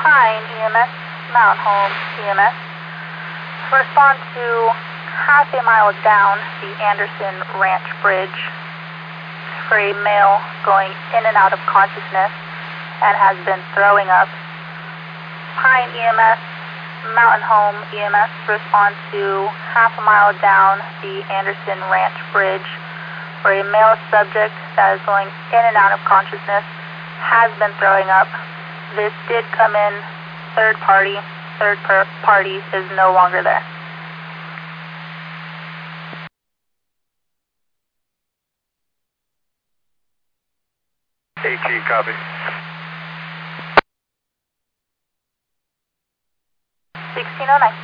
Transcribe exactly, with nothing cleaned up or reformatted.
Pine E M S, Mountain Home E M S. Respond to half a mile down the Anderson Ranch Bridge for a male going in and out of consciousness and has been throwing up. Pine E M S, Mountain Home E M S, respond to half a mile down the Anderson Ranch Bridge for a male subject that is going in and out of consciousness, has been throwing up. This did come in third party. Third per party is no longer there. AT, copy. sixteen oh nine.